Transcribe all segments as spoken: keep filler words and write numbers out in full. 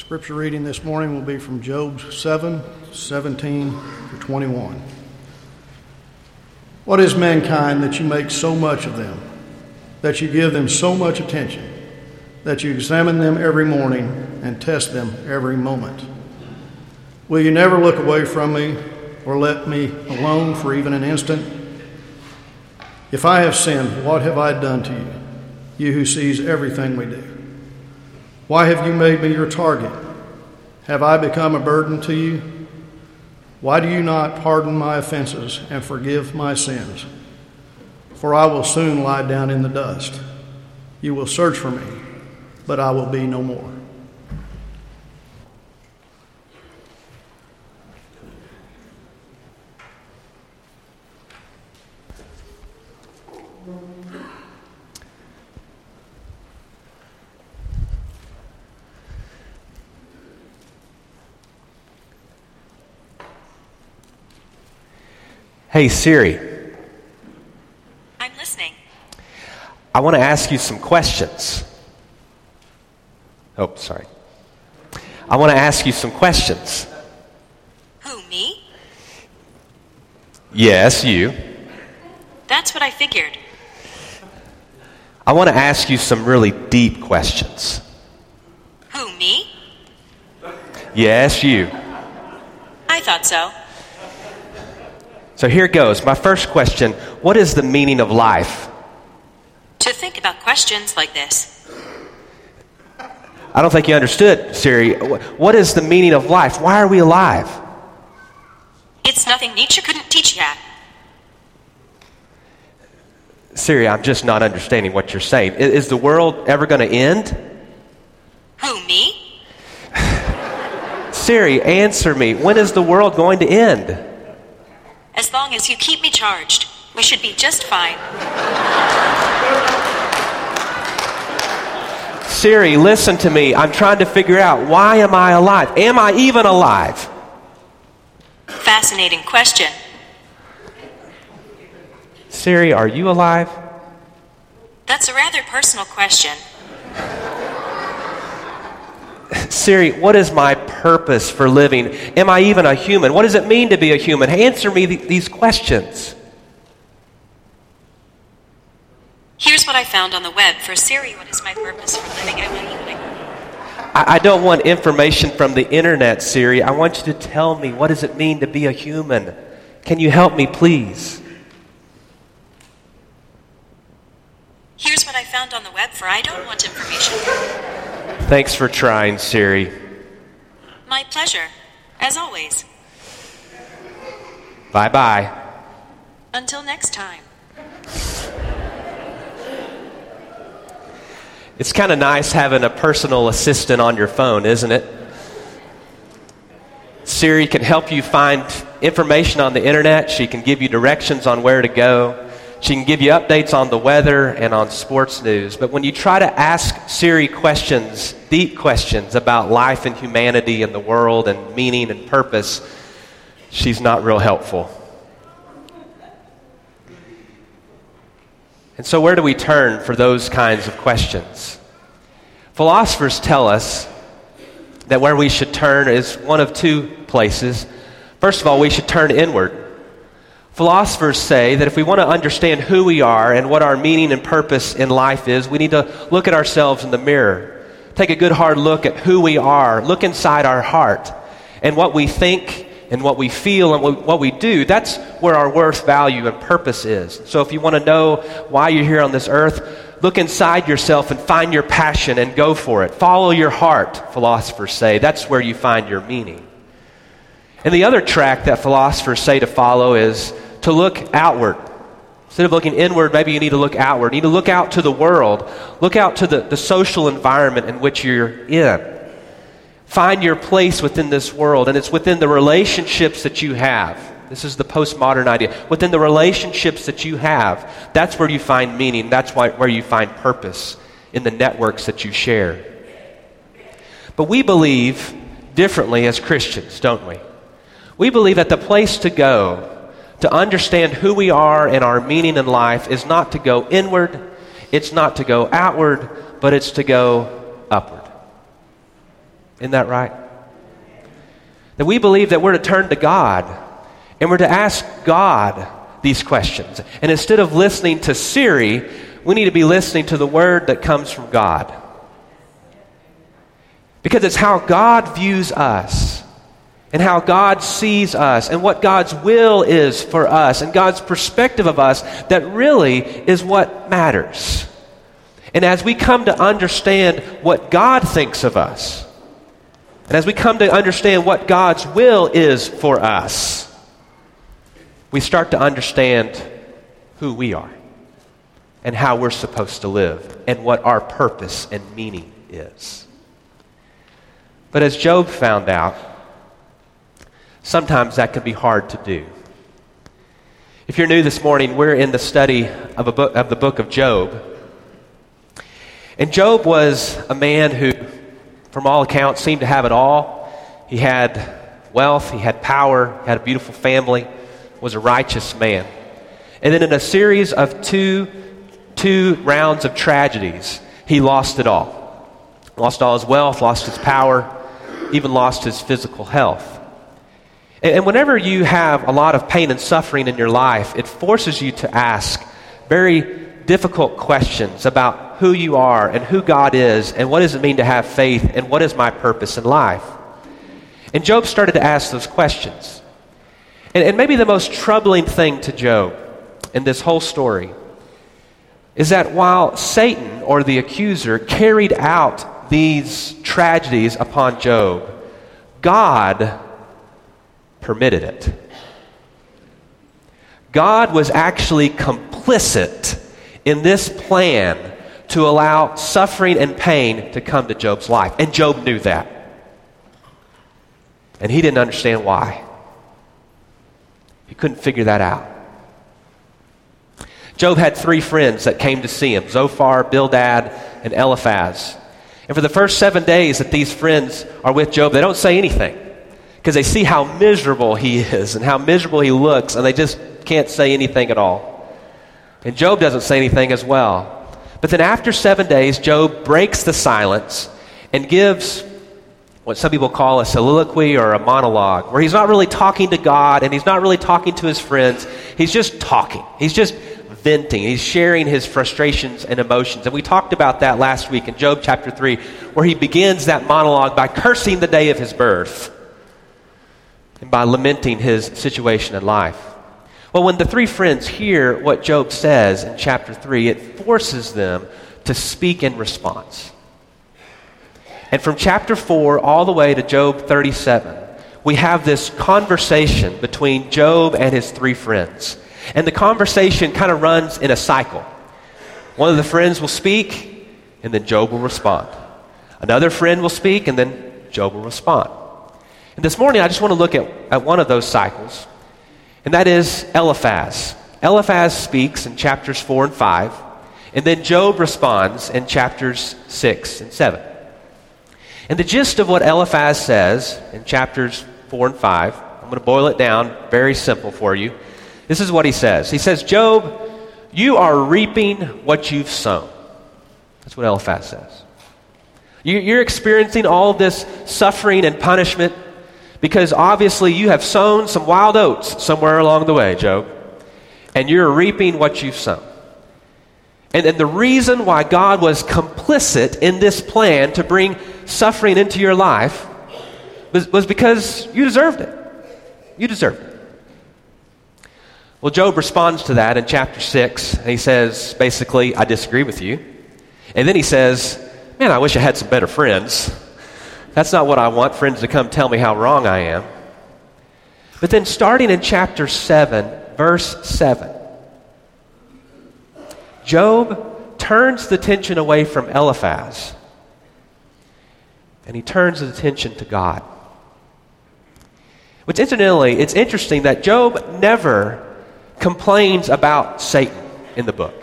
Scripture reading this morning will be from Job seven, seventeen to twenty-one. What is mankind that you make so much of them, that you give them so much attention, that you examine them every morning and test them every moment? Will you never look away from me or let me alone for even an instant? If I have sinned, what have I done to you, you who sees everything we do? Why have you made me your target? Have I become a burden to you? Why do you not pardon my offenses and forgive my sins? For I will soon lie down in the dust. You will search for me, but I will be no more. Hey Siri, I'm listening. I want to ask you some questions. Oh, sorry. I want to ask you some questions. Who, me? Yes, you. That's what I figured. I want to ask you some really deep questions. Who, me? Yes, you. I thought so. So here goes. My first question, what is the meaning of life? To think about questions like this. I don't think you understood, Siri. What is the meaning of life? Why are we alive? It's nothing nature couldn't teach yet. Siri, I'm just not understanding what you're saying. Is the world ever going to end? Who, me? Siri, answer me. When is the world going to end? As long as you keep me charged, we should be just fine. Siri, listen to me. I'm trying to figure out, why am I alive? Am I even alive? Fascinating question. Siri, are you alive? That's a rather personal question. Siri, what is my purpose for living? Am I even a human? What does it mean to be a human? Answer me th- these questions. Here's what I found on the web for Siri. What is my purpose for living? Am I even a... I, I don't want information from the internet, Siri. I want you to tell me, what does it mean to be a human? Can you help me, please? Here's what I found on the web for I don't want information. Thanks for trying, Siri. My pleasure, as always. Bye-bye. Until next time. It's kind of nice having a personal assistant on your phone, isn't it? Siri can help you find information on the internet. She can give you directions on where to go. She can give you updates on the weather and on sports news. But when you try to ask Siri questions, deep questions about life and humanity and the world and meaning and purpose, she's not real helpful. And so where do we turn for those kinds of questions? Philosophers tell us that where we should turn is one of two places. First of all, we should turn inward. Philosophers say that if we want to understand who we are and what our meaning and purpose in life is, we need to look at ourselves in the mirror. Take a good hard look at who we are. Look inside our heart. And what we think and what we feel and what we do, that's where our worth, value, and purpose is. So if you want to know why you're here on this earth, look inside yourself and find your passion and go for it. Follow your heart, philosophers say. That's where you find your meaning. And the other track that philosophers say to follow is to look outward. Instead of looking inward, maybe you need to look outward. You need to look out to the world. Look out to the, the social environment in which you're in. Find your place within this world, and it's within the relationships that you have. This is the postmodern idea. Within the relationships that you have, that's where you find meaning. That's why, where you find purpose, in the networks that you share. But we believe differently as Christians, don't we? We believe that the place to go to understand who we are and our meaning in life is not to go inward, it's not to go outward, but it's to go upward. Isn't that right? That we believe that we're to turn to God and we're to ask God these questions. And instead of listening to Siri, we need to be listening to the word that comes from God. Because it's how God views us and how God sees us and what God's will is for us and God's perspective of us that really is what matters. And as we come to understand what God thinks of us, and as we come to understand what God's will is for us, we start to understand who we are and how we're supposed to live and what our purpose and meaning is. But as Job found out, sometimes that can be hard to do. If you're new this morning, we're in the study of, a book, of the book of Job. And Job was a man who, from all accounts, seemed to have it all. He had wealth, he had power, he had a beautiful family, was a righteous man. And then in a series of two, two rounds of tragedies, he lost it all. Lost all his wealth, lost his power, even lost his physical health. And whenever you have a lot of pain and suffering in your life, it forces you to ask very difficult questions about who you are and who God is and what does it mean to have faith and what is my purpose in life. And Job started to ask those questions. And, and maybe the most troubling thing to Job in this whole story is that while Satan, or the accuser, carried out these tragedies upon Job, God permitted it. God was actually complicit in this plan to allow suffering and pain to come to Job's life. And Job knew that. And he didn't understand why. He couldn't figure that out. Job had three friends that came to see him, Zophar, Bildad, and Eliphaz. And for the first seven days that these friends are with Job, they don't say anything because they see how miserable he is and how miserable he looks, and they just can't say anything at all. And Job doesn't say anything as well. But then after seven days, Job breaks the silence and gives what some people call a soliloquy or a monologue, where he's not really talking to God and he's not really talking to his friends. He's just talking. He's just venting. He's sharing his frustrations and emotions. And we talked about that last week in Job chapter three, where he begins that monologue by cursing the day of his birth and by lamenting his situation in life. Well, when the three friends hear what Job says in chapter three, it forces them to speak in response. And from chapter four all the way to Job thirty-seven, we have this conversation between Job and his three friends. And the conversation kind of runs in a cycle. One of the friends will speak, and then Job will respond. Another friend will speak, and then Job will respond. And this morning, I just want to look at, at one of those cycles, and that is Eliphaz. Eliphaz speaks in chapters four and five, and then Job responds in chapters six and seven. And the gist of what Eliphaz says in chapters four and five, I'm going to boil it down very simple for you. This is what he says. He says, Job, you are reaping what you've sown. That's what Eliphaz says. You're experiencing all of this suffering and punishment because obviously you have sown some wild oats somewhere along the way, Job. And you're reaping what you've sown. And, and the reason why God was complicit in this plan to bring suffering into your life was, was because you deserved it. You deserved it. Well, Job responds to that in chapter six, and he says, basically, I disagree with you. And then he says, man, I wish I had some better friends. That's not what I want, friends to come tell me how wrong I am. But then starting in chapter seven, verse seven, Job turns the attention away from Eliphaz, and he turns his attention to God. Which incidentally, it's interesting that Job never complains about Satan in the book.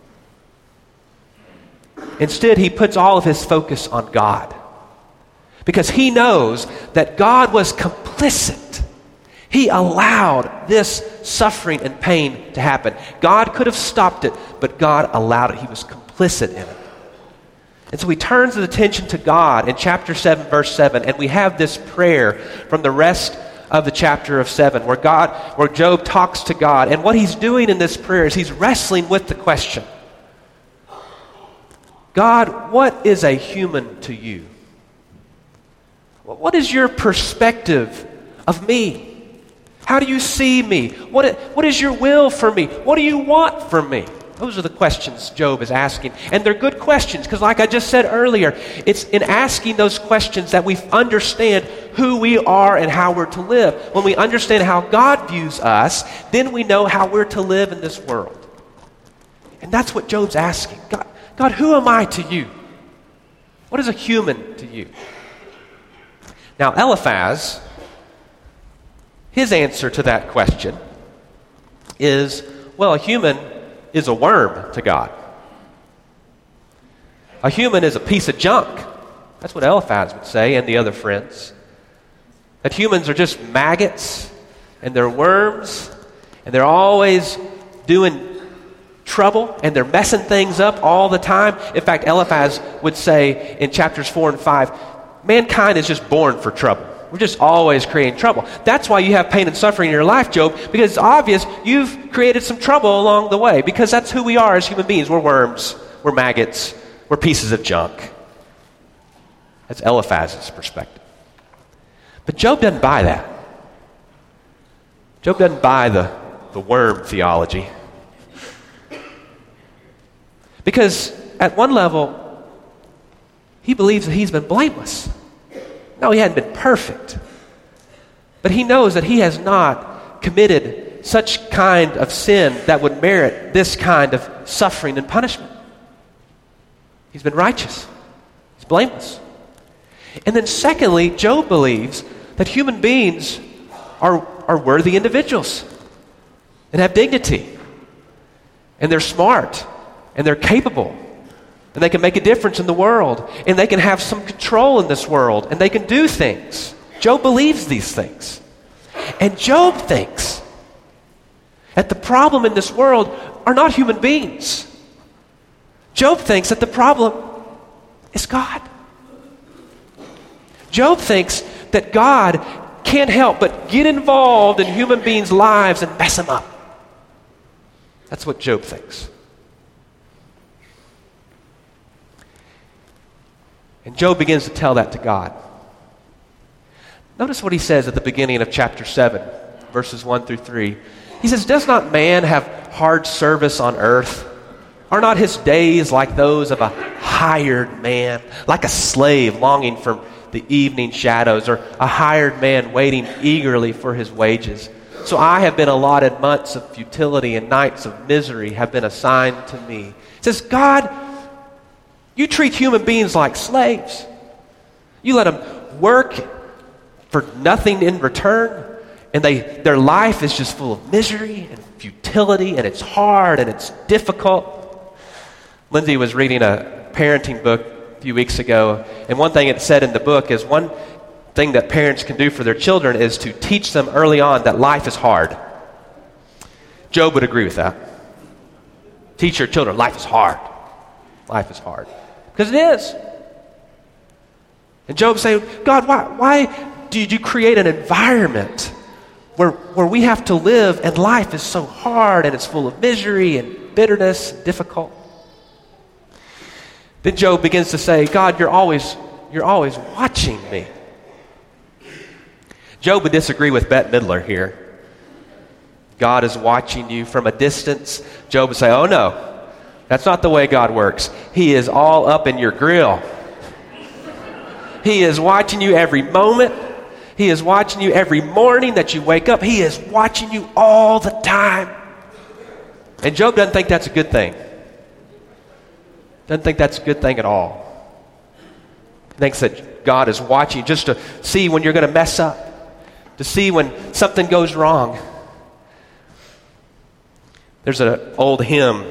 Instead, he puts all of his focus on God because he knows that God was complicit. He allowed this suffering and pain to happen. God could have stopped it, but God allowed it. He was complicit in it. And so he turns his attention to God in chapter seven, verse seven, and we have this prayer from the rest of the chapter of seven, where God, where Job talks to God. And what he's doing in this prayer is he's wrestling with the question, God, what is a human to you? What is your perspective of me? How do you see me? What, what is your will for me? What do you want from me? Those are the questions Job is asking. And they're good questions because, like I just said earlier, it's in asking those questions that we understand who we are and how we're to live. When we understand how God views us, then we know how we're to live in this world. And that's what Job's asking. God, God, who am I to you? What is a human to you? Now, Eliphaz, his answer to that question is, well, a human is a worm to God. A human is a piece of junk. That's what Eliphaz would say, and the other friends. That humans are just maggots, and they're worms, and they're always doing trouble, and they're messing things up all the time. In fact, Eliphaz would say in chapters four and five, mankind is just born for trouble. We're just always creating trouble. That's why you have pain and suffering in your life, Job, because it's obvious you've created some trouble along the way, because that's who we are as human beings. We're worms. We're maggots. We're pieces of junk. That's Eliphaz's perspective. But Job doesn't buy that. Job doesn't buy the, the worm theology. Because at one level, he believes that he's been blameless. No, he hadn't been perfect. But he knows that he has not committed such kind of sin that would merit this kind of suffering and punishment. He's been righteous. He's blameless. And then secondly, Job believes that human beings are, are worthy individuals and have dignity. And they're smart. And they're capable. And they can make a difference in the world. And they can have some control in this world. And they can do things. Job believes these things. And Job thinks that the problem in this world are not human beings. Job thinks that the problem is God. Job thinks that God can't help but get involved in human beings' lives and mess them up. That's what Job thinks. And Job begins to tell that to God. Notice what he says at the beginning of chapter seven, verses one through three. He says, does not man have hard service on earth? Are not his days like those of a hired man, like a slave longing for the evening shadows, or a hired man waiting eagerly for his wages? So I have been allotted months of futility, and nights of misery have been assigned to me. It says, God, you treat human beings like slaves. You let them work for nothing in return, and they their life is just full of misery and futility, and it's hard and it's difficult. Lindsay was reading a parenting book a few weeks ago, and one thing it said in the book is one thing that parents can do for their children is to teach them early on that life is hard. Job would agree with that. Teach your children life is hard. Life is hard. Because it is. And Job saying, God, why, why did you create an environment where, where we have to live and life is so hard and it's full of misery and bitterness and difficult? Then Job begins to say, God, you're always, you're always watching me. Job would disagree with Bette Midler here. God is watching you from a distance. Job would say, oh no. That's not the way God works. He is all up in your grill. He is watching you every moment. He is watching you every morning that you wake up. He is watching you all the time. And Job doesn't think that's a good thing. Doesn't think that's a good thing at all. He thinks that God is watching you just to see when you're going to mess up, to see when something goes wrong. There's an old hymn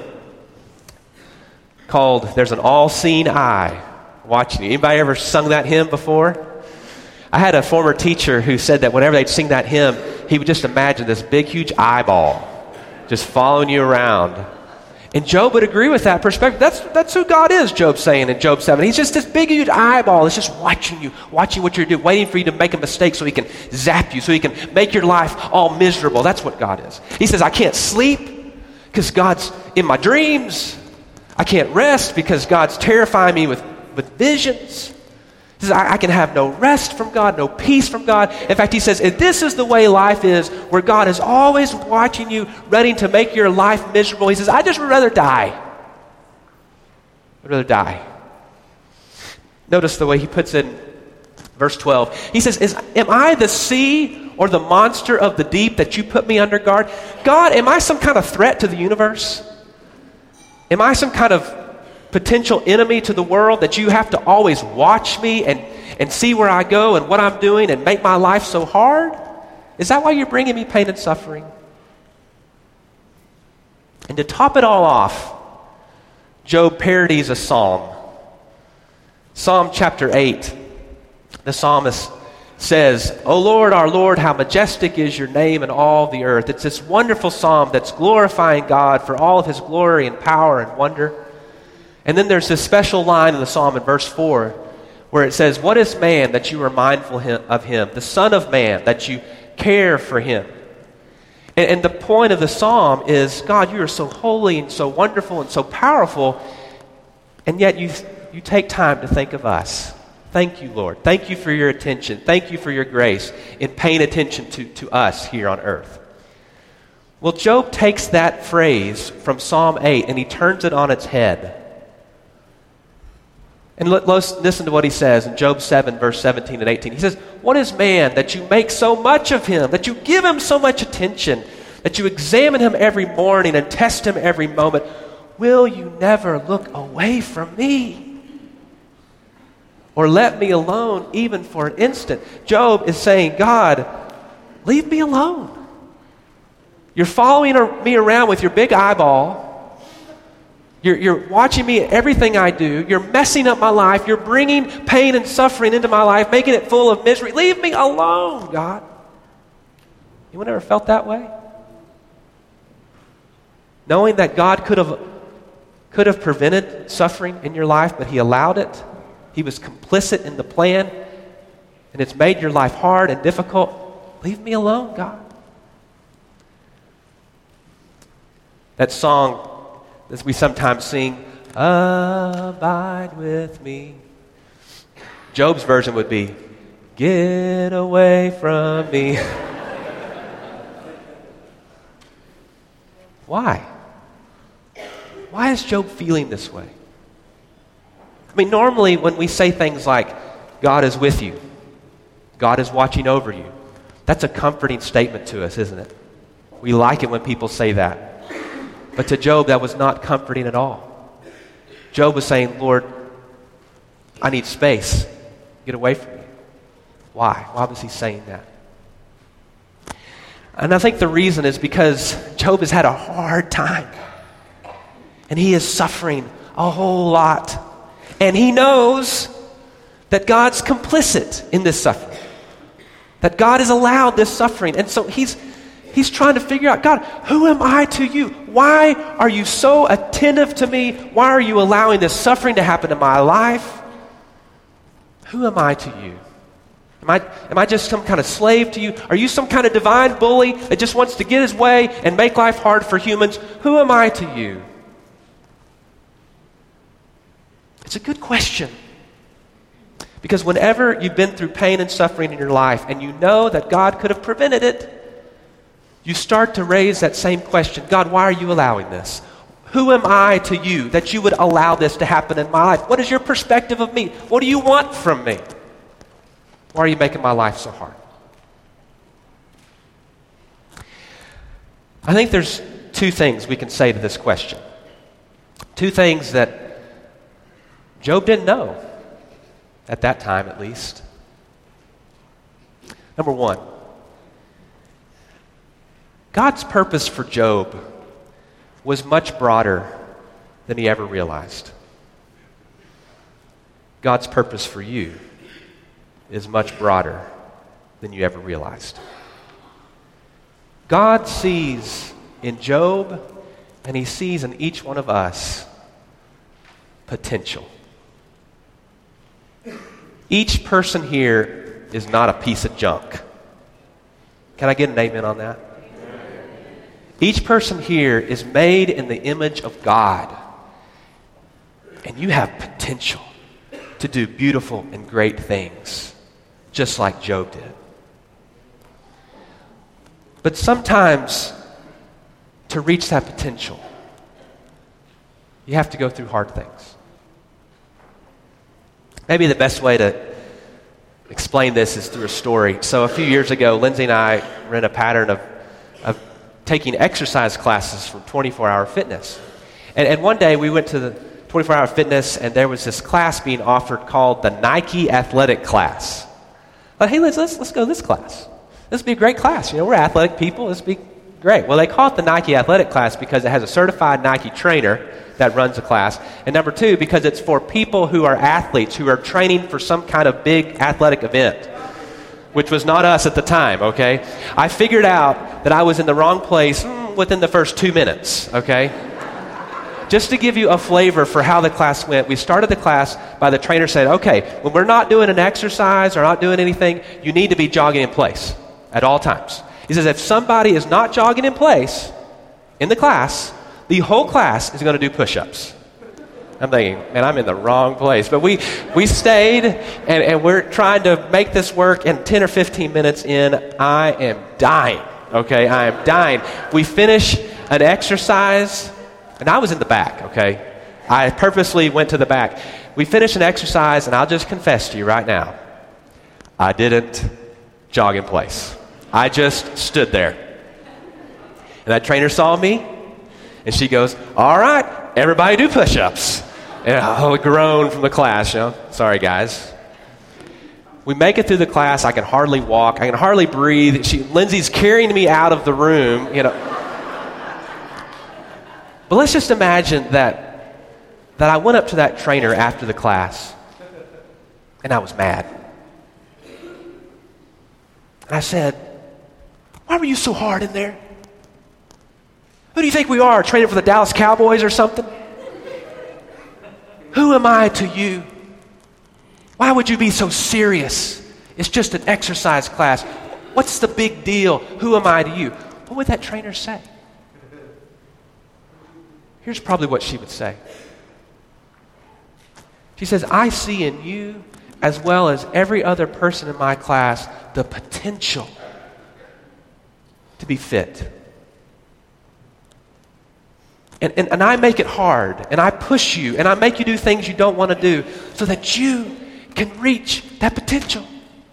called There's an All-Seeing Eye Watching You. Anybody ever sung that hymn before? I had a former teacher who said that whenever they'd sing that hymn, he would just imagine this big, huge eyeball just following you around. And Job would agree with that perspective. That's, that's who God is, Job's saying in Job seven. He's just this big, huge eyeball that's just watching you, watching what you're doing, waiting for you to make a mistake so he can zap you, so he can make your life all miserable. That's what God is. He says, I can't sleep because God's in my dreams. I can't rest because God's terrifying me with, with visions. He says, I, I can have no rest from God, no peace from God. In fact, he says, if this is the way life is, where God is always watching you, ready to make your life miserable, he says, I just would rather die. I'd rather die. Notice the way he puts it in verse twelve. He says, is, am I the sea or the monster of the deep that you put me under guard? God, am I some kind of threat to the universe? Am I some kind of potential enemy to the world that you have to always watch me and, and see where I go and what I'm doing and make my life so hard? Is that why you're bringing me pain and suffering? And to top it all off, Job parodies a psalm. Psalm chapter eight, the psalmist says, O Lord, our Lord, how majestic is your name in all the earth. It's this wonderful psalm that's glorifying God for all of his glory and power and wonder. And then there's this special line in the psalm in verse four where it says, what is man that you are mindful of him, the son of man that you care for him? And, and the point of the psalm is, God, you are so holy and so wonderful and so powerful, and yet you, you take time to think of us. Thank you, Lord. Thank you for your attention. Thank you for your grace in paying attention to, to us here on earth. Well, Job takes that phrase from Psalm eight and he turns it on its head. And let, let's listen to what he says in Job seven, verse seventeen and eighteen. He says, what is man that you make so much of him, that you give him so much attention, that you examine him every morning and test him every moment? Will you never look away from me? Or let me alone even for an instant? Job is saying, God, leave me alone. You're following me around with your big eyeball. You're, you're watching me, everything I do. You're messing up my life. You're bringing pain and suffering into my life, making it full of misery. Leave me alone, God. Anyone ever felt that way? Knowing that God could have, could have prevented suffering in your life, but he allowed it. He was complicit in the plan, and it's made your life hard and difficult. Leave me alone, God. That song as we sometimes sing, abide with me. Job's version would be, get away from me. Why? Why is Job feeling this way? I mean, normally when we say things like, God is with you, God is watching over you, that's a comforting statement to us, isn't it? We like it when people say that. But to Job, that was not comforting at all. Job was saying, Lord, I need space. Get away from me. Why? Why was he saying that? And I think the reason is because Job has had a hard time. And he is suffering a whole lot. And he knows that God's complicit in this suffering. That God has allowed this suffering. And so he's he's trying to figure out, God, who am I to you? Why are you so attentive to me? Why are you allowing this suffering to happen in my life? Who am I to you? Am I, am I just some kind of slave to you? Are you some kind of divine bully that just wants to get his way and make life hard for humans? Who am I to you? It's a good question. Because whenever you've been through pain and suffering in your life and you know that God could have prevented it, you start to raise that same question. God, why are you allowing this? Who am I to you that you would allow this to happen in my life? What is your perspective of me? What do you want from me? Why are you making my life so hard? I think there's two things we can say to this question. Two things that Job didn't know, at that time at least. Number one, God's purpose for Job was much broader than he ever realized. God's purpose for you is much broader than you ever realized. God sees in Job And he sees in each one of us potential. Each person here is not a piece of junk. Can I get an amen on that? Each person here is made in the image of God. And you have potential to do beautiful and great things, just like Job did. But sometimes, to reach that potential, you have to go through hard things. Maybe the best way to explain this is through a story. So a few years ago, Lindsay and I were in a pattern of, of taking exercise classes from twenty-four hour fitness. And, and one day we went to the twenty-four hour fitness, and there was this class being offered called the Nike Athletic Class. I thought, hey, let's, let's, let's go to this class. This would be a great class. You know, we're athletic people. This would be great. Well, they call it the Nike Athletic Class because it has a certified Nike trainer that runs the class. And number two, because it's for people who are athletes, who are training for some kind of big athletic event, which was not us at the time, okay? I figured out that I was in the wrong place mm, within the first two minutes, okay? Just to give you a flavor for how the class went, we started the class by the trainer saying, okay, when we're not doing an exercise or not doing anything, you need to be jogging in place at all times. He says, if somebody is not jogging in place in the class, the whole class is going to do push-ups. I'm thinking, man, I'm in the wrong place. But we we stayed, and, and we're trying to make this work, and ten or fifteen minutes in, I am dying, okay? I am dying. We finish an exercise, and I was in the back, okay? I purposely went to the back. We finished an exercise, and I'll just confess to you right now, I didn't jog in place. I just stood there. And that trainer saw me, and she goes, all right, everybody do push-ups. And oh, a groan from the class, you know. Sorry, guys. We make it through the class. I can hardly walk. I can hardly breathe. She, Lindsay's carrying me out of the room, you know. But let's just imagine that, that I went up to that trainer after the class, and I was mad. And I said, why were you so hard in there? Who do you think we are, training for the Dallas Cowboys or something? Who am I to you? Why would you be so serious? It's just an exercise class. What's the big deal? Who am I to you? What would that trainer say? Here's probably what she would say. She says, I see in you, as well as every other person in my class, the potential to be fit. And, and, and I make it hard, and I push you, and I make you do things you don't want to do so that you can reach that potential.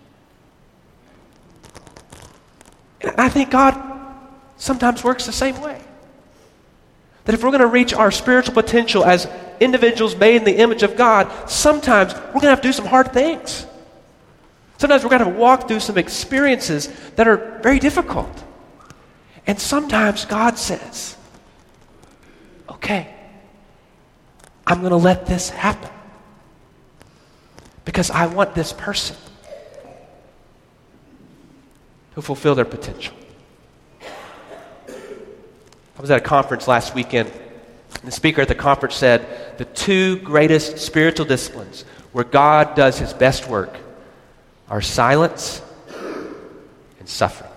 And I think God sometimes works the same way. That if we're going to reach our spiritual potential as individuals made in the image of God, sometimes we're going to have to do some hard things. Sometimes we're going to have to walk through some experiences that are very difficult. And sometimes God says, okay, I'm going to let this happen because I want this person to fulfill their potential. I was at a conference last weekend, and the speaker at the conference said the two greatest spiritual disciplines where God does his best work are silence and suffering.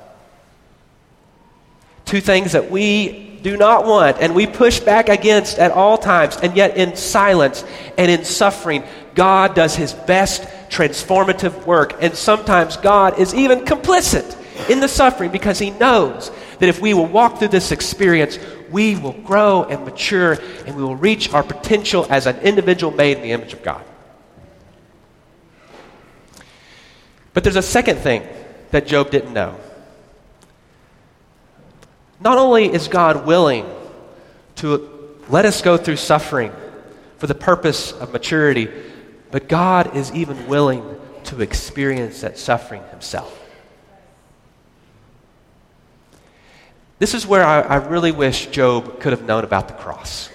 Two things that we do not want and we push back against at all times, and yet in silence and in suffering, God does his best transformative work. And sometimes God is even complicit in the suffering because he knows that if we will walk through this experience, we will grow and mature and we will reach our potential as an individual made in the image of God. But there's a second thing that Job didn't know. Not only is God willing to let us go through suffering for the purpose of maturity, but God is even willing to experience that suffering himself. This is where I, I really wish Job could have known about the cross.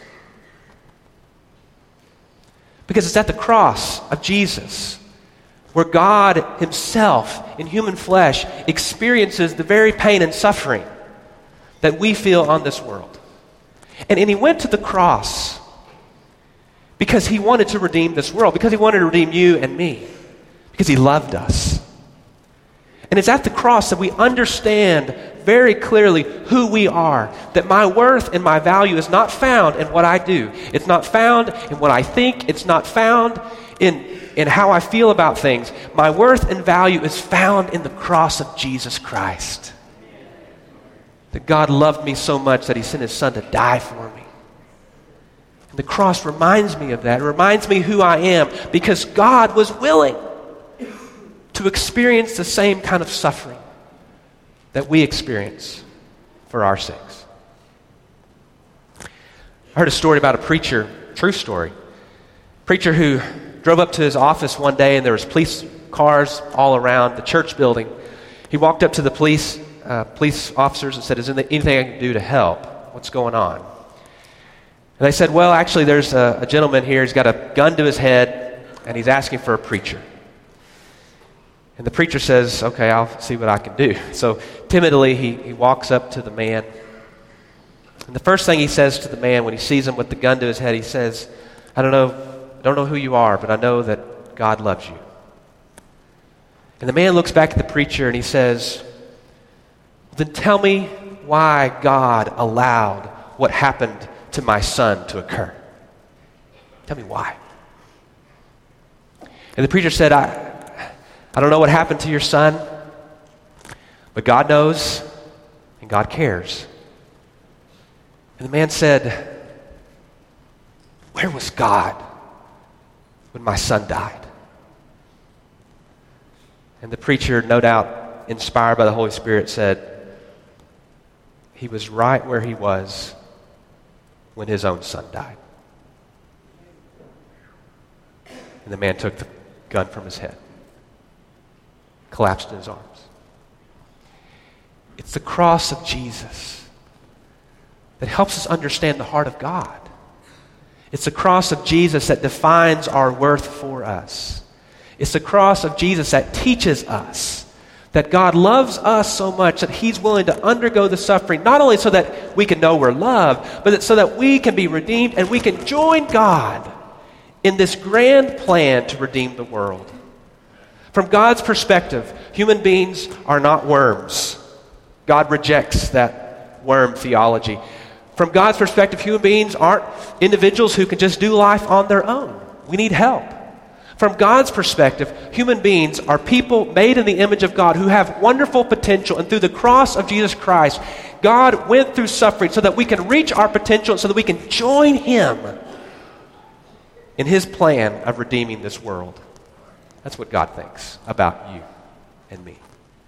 Because it's at the cross of Jesus where God himself in human flesh experiences the very pain and suffering that we feel on this world. And, and he went to the cross because he wanted to redeem this world, because he wanted to redeem you and me, because he loved us. And it's at the cross that we understand very clearly who we are, that my worth and my value is not found in what I do. It's not found in what I think. It's not found in, in how I feel about things. My worth and value is found in the cross of Jesus Christ. That God loved me so much that he sent his son to die for me. And the cross reminds me of that. It reminds me who I am, because God was willing to experience the same kind of suffering that we experience for our sakes. I heard a story about a preacher, true story, preacher who drove up to his office one day and there was police cars all around the church building. He walked up to the police uh, police officers and said, "Is there anything I can do to help? What's going on?" And they said, "Well, actually, there's a, a gentleman here. He's got a gun to his head and he's asking for a preacher." And the preacher says, "Okay, I'll see what I can do." So timidly, he, he walks up to the man. And the first thing he says to the man when he sees him with the gun to his head, he says, I don't know, I don't know who you are, but I know that God loves you." And the man looks back at the preacher and he says, "Then tell me why God allowed what happened to my son to occur. Tell me why." And the preacher said, I... I don't know what happened to your son, but God knows and God cares. And the man said, "Where was God when my son died?" And the preacher, no doubt inspired by the Holy Spirit, said, "He was right where he was when his own son died." And the man took the gun from his head, collapsed in his arms. It's the cross of Jesus that helps us understand the heart of God. It's the cross of Jesus that defines our worth for us. It's the cross of Jesus that teaches us that God loves us so much that he's willing to undergo the suffering, not only so that we can know we're loved, but that so that we can be redeemed and we can join God in this grand plan to redeem the world. From God's perspective, human beings are not worms. God rejects that worm theology. From God's perspective, human beings aren't individuals who can just do life on their own. We need help. From God's perspective, human beings are people made in the image of God who have wonderful potential. And through the cross of Jesus Christ, God went through suffering so that we can reach our potential and so that we can join him in his plan of redeeming this world. That's what God thinks about you and me.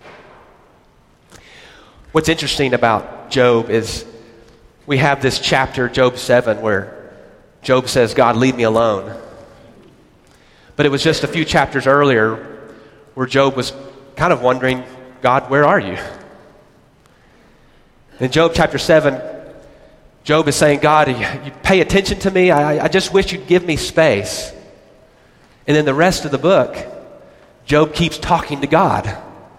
What's interesting about Job is we have this chapter, Job seven, where Job says, "God, leave me alone." But it was just a few chapters earlier where Job was kind of wondering, "God, where are you?" In Job chapter seven, Job is saying, "God, you, you pay attention to me. I, I just wish you'd give me space." And then the rest of the book, Job keeps talking to God.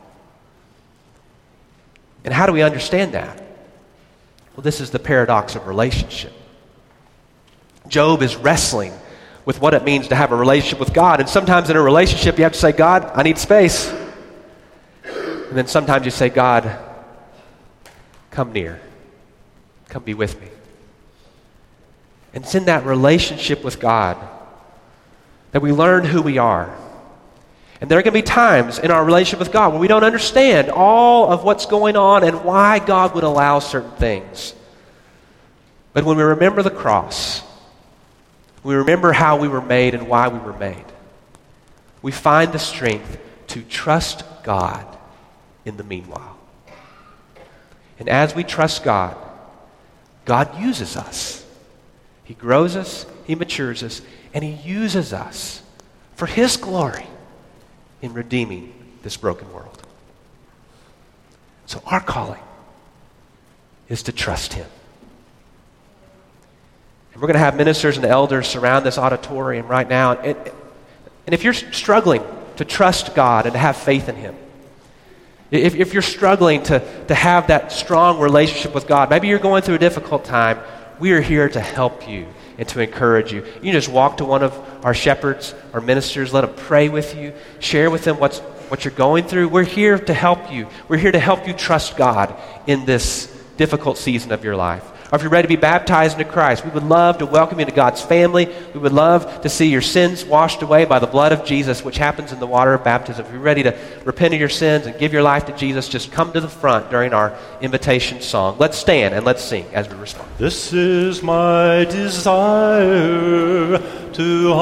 And how do we understand that? Well, this is the paradox of relationship. Job is wrestling with what it means to have a relationship with God. And sometimes in a relationship, you have to say, "God, I need space." And then sometimes you say, "God, come near. Come be with me." And it's in that relationship with God that we learn who we are. And there are going to be times in our relationship with God where we don't understand all of what's going on and why God would allow certain things. But when we remember the cross, we remember how we were made and why we were made, we find the strength to trust God in the meanwhile. And as we trust God, God uses us. He grows us, he matures us, and he uses us for his glory in redeeming this broken world. So our calling is to trust him. And we're going to have ministers and elders surround this auditorium right now. And, and if you're struggling to trust God and to have faith in him, if, if you're struggling to, to have that strong relationship with God, maybe you're going through a difficult time, we are here to help you and to encourage you. You can just walk to one of our shepherds, our ministers, let them pray with you, share with them what's, what you're going through. We're here to help you. We're here to help you trust God in this difficult season of your life. Or if you're ready to be baptized into Christ, we would love to welcome you to God's family. We would love to see your sins washed away by the blood of Jesus, which happens in the water of baptism. If you're ready to repent of your sins and give your life to Jesus, just come to the front during our invitation song. Let's stand and let's sing as we respond. This is my desire to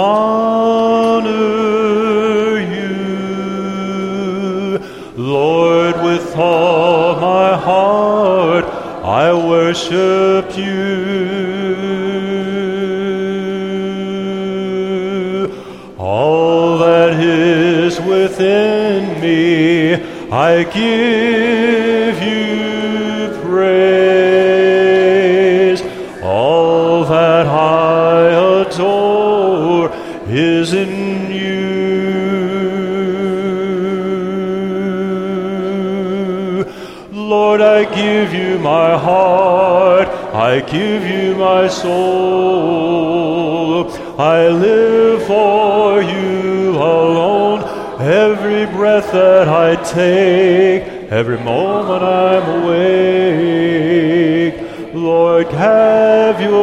honor you, Lord, with all my heart. I worship you. All that is within me, I give you praise. All that I adore is in you. Lord, I give you my heart, I give you my soul. I live for you alone. Every breath that I take, every moment I'm awake. Lord, have your